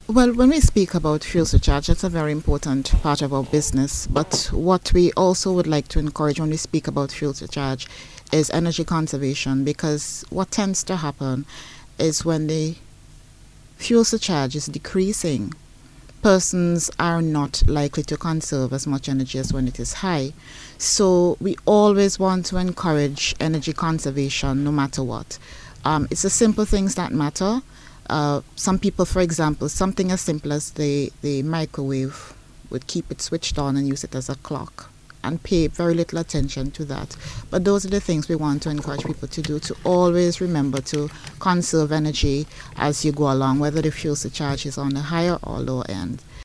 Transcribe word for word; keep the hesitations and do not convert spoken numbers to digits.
Well, when we speak about fuel surcharge, that's a very important part of our business. But what we also would like to encourage when we speak about fuel surcharge is energy conservation, because what tends to happen is when the fuel surcharge is decreasing, persons are not likely to conserve as much energy as when it is high. So we always want to encourage energy conservation no matter what. Um, it's the simple things that matter. Uh, some people, for example, something as simple as the, the microwave would keep it switched on and use it as a clock and pay very little attention to that. But those are the things we want to encourage people to do, to always remember to conserve energy as you go along, whether the fuel surcharge is on the higher or lower end.